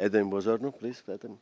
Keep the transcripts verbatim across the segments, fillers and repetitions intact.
Eden Bozorno, please, Eden.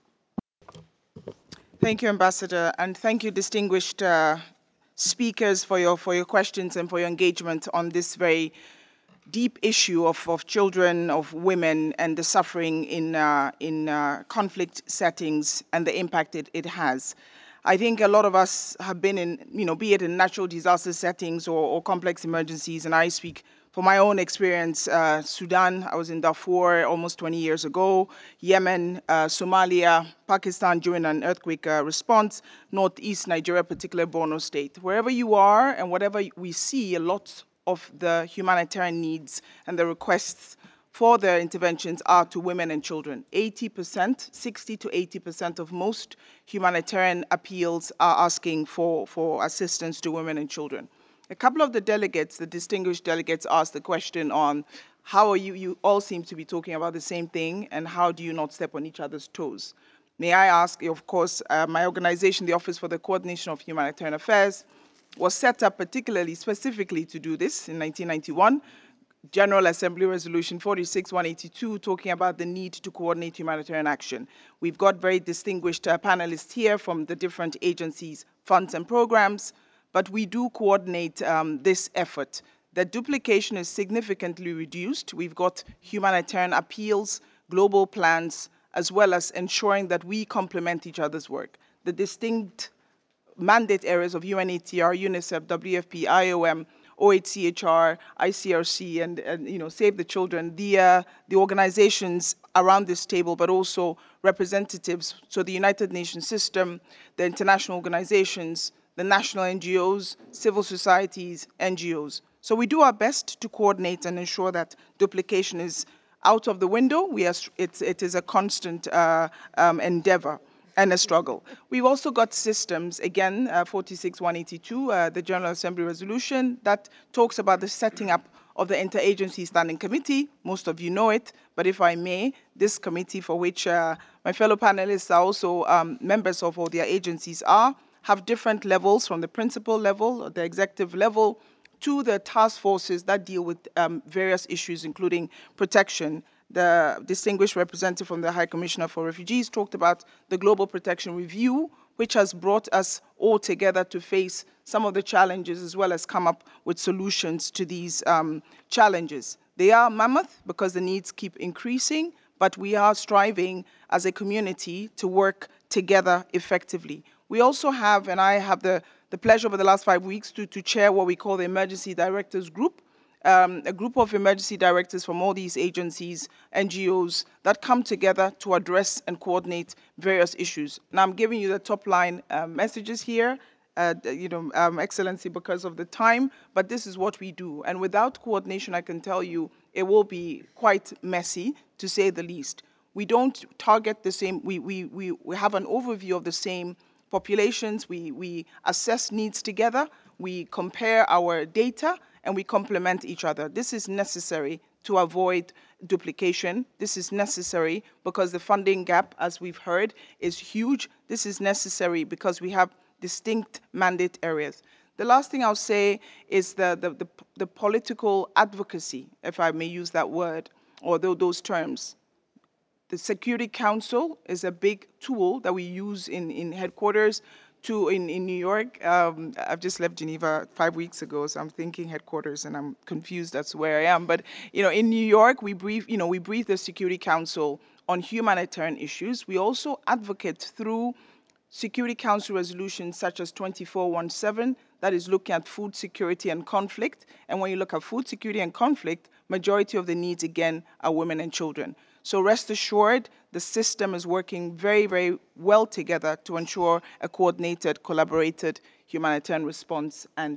Thank you, Ambassador, and thank you, distinguished uh, speakers, for your for your questions and for your engagement on this very deep issue of, of children, of women, and the suffering in uh, in uh, conflict settings and the impact it, it has. I think a lot of us have been in, you know, be it in natural disaster settings or, or complex emergencies, and I speak from my own experience. Uh, Sudan, I was in Darfur almost twenty years ago, Yemen, uh, Somalia, Pakistan during an earthquake uh, response, Northeast Nigeria, particularly Borno State. Wherever you are and whatever we see, a lot of the humanitarian needs and the requests for their interventions are to women and children. eighty percent, sixty to eighty percent of most humanitarian appeals are asking for, for assistance to women and children. A couple of the delegates, the distinguished delegates, asked the question on how are you, you all seem to be talking about the same thing, and how do you not step on each other's toes? May I ask, of course, uh, my organization, the Office for the Coordination of Humanitarian Affairs, was set up particularly, specifically to do this in nineteen ninety-one. General Assembly Resolution forty-six one eighty-two, talking about the need to coordinate humanitarian action. We've got very distinguished uh, panelists here from the different agencies, funds, and programs, but we do coordinate um, this effort. The duplication is significantly reduced. We've got humanitarian appeals, global plans, as well as ensuring that we complement each other's work. The distinct mandate areas of U N H C R, UNICEF, W F P, I O M, O H C H R, I C R C, and, and you know, Save the Children, the, uh, the organizations around this table, but also representatives, so the United Nations system, the international organizations, the national N G Os, civil societies, N G Os. So we do our best to coordinate and ensure that duplication is out of the window. We are, it's, it is a constant uh, um, endeavor and a struggle. We've also got systems, again, uh, forty-six one eighty-two, uh, the General Assembly resolution that talks about the setting up of the Interagency Standing Committee. Most of you know it, but if I may, this committee, for which uh, my fellow panelists are also um, members of, or their agencies are, have different levels, from the principal level, or the executive level, to the task forces that deal with um, various issues, including protection. The distinguished representative from the High Commissioner for Refugees talked about the Global Protection Review, which has brought us all together to face some of the challenges as well as come up with solutions to these um, challenges. They are mammoth because the needs keep increasing, but we are striving as a community to work together effectively. We also have, and I have the, the pleasure over the last five weeks to, to chair what we call the Emergency Directors Group, um, a group of emergency directors from all these agencies, N G Os, that come together to address and coordinate various issues. Now, I'm giving you the top line uh, messages here, uh, you know, um, Excellency, because of the time, but this is what we do. And without coordination, I can tell you, it will be quite messy, to say the least. We don't target the same, we, we, we, we have an overview of the same populations, we, we assess needs together, we compare our data, and we complement each other. This is necessary to avoid duplication. This is necessary because the funding gap, as we've heard, is huge. This is necessary because we have distinct mandate areas. The last thing I'll say is the, the, the, the political advocacy, if I may use that word, or those terms. The Security Council is a big tool that we use in, in headquarters to in, in New York. Um, I've just left Geneva five weeks ago, so I'm thinking headquarters and I'm confused as to where I am. But you know, in New York, we brief, you know, we brief the Security Council on humanitarian issues. We also advocate through Security Council resolutions such as twenty-four seventeen, that is looking at food security and conflict. And when you look at food security and conflict, majority of the needs, again, are women and children. So rest assured, the system is working very, very well together to ensure a coordinated, collaborated humanitarian response and